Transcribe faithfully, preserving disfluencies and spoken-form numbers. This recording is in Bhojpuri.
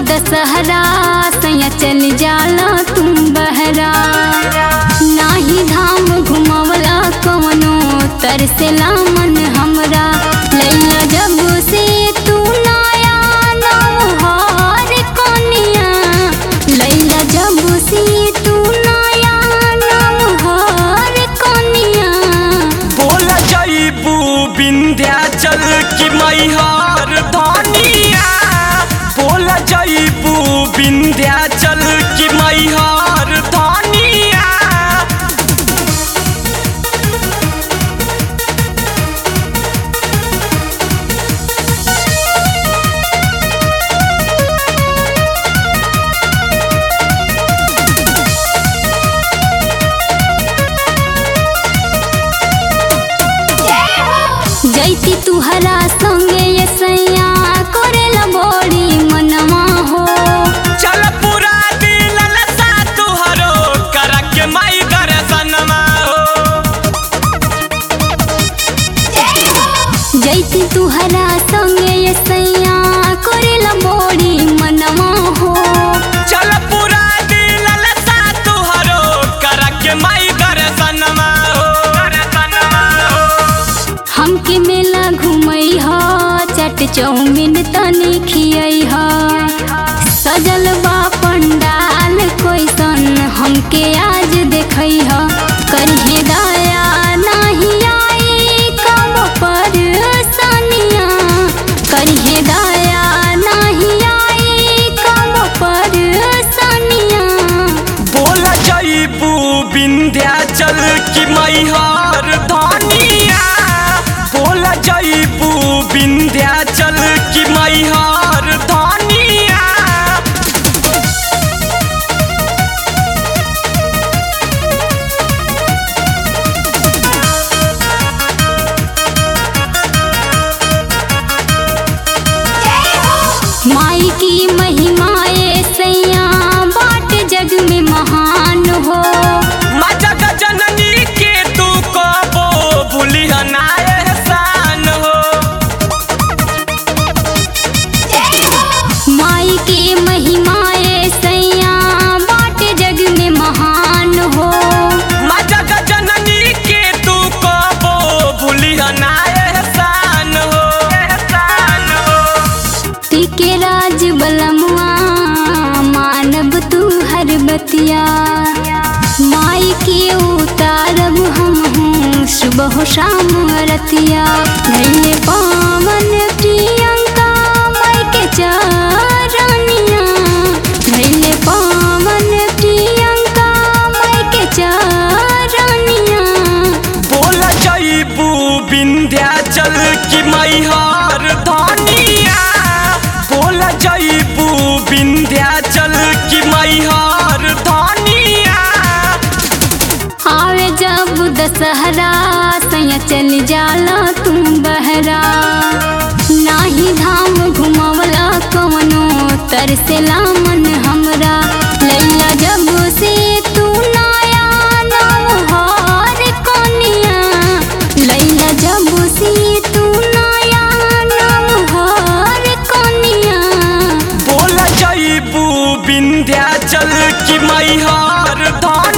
दशहरा सैया चल जाला तुम बहरा। नाही धाम घुमावला कवनो तरसेला मन हमरा। लैला जब से तू नया नौहर कनिया, लैला जब से तू नया नौहर कनिया। बोल जईबू विंध्याचल की मैहर धनिया, बोल जईबू विंध्याचल की मैहर धनिया। जैती तुहरा संगे ये सैया करेला बड़ी मनवा हो। चल पूरा दिल लसा तुहरो करा के माई दर्शनमा हो। जैती तुहरा संगे ये सैया करेला बड़ी मनवा हो। चल पूरा दिल लसा तुहरो करा के माई दर्शनमा हो, दर्शनमा हो। हमके मेला घुमई ह, चट चौमिन तनी खियई ह। सजल बा पंडाल कोइसन हमके आज देखई ह। करिहे दया नाही आई कम पर सनिया, करिहे दया नाही आई कम पर सनिया। बोल जईबू विंध्याचल की मैहर धनिया, बोल जईबू विंध्याचल की मैहर धनिया। माई की महिमाए सैया बाट जग में महान हो। माँ जग जननी के तू कबो भूलिह ना एहसान हो। माई की महिमाए सैया बाट जग में महान हो। माँ जग जननी के तू कबो भूलिह ना एहसान हो, एहसान हो। टिके राज बलमुआ मानब तू हर बतिया। माई की उतारब हम हूँ सुबह शाम रतिया। धैले पावन प्रियंका माई के चरनिया, धैले पावन प्रियंका माई के चरनिया। बोल जईबू विंध्याचल की मैहर धनिया, बोल जईबू विंध्याचल की मैहर धनिया। आवे जब दशहरा सैया चल जाला तुम बहरा। नाही धाम घुमावला कवनो तरसेला मन हमरा। लैला जब से तू नया नौहर कनिया, लैला जब से तू नया नौहर कनिया। बोल जईबू विंध्याचल की मैहर धनिया।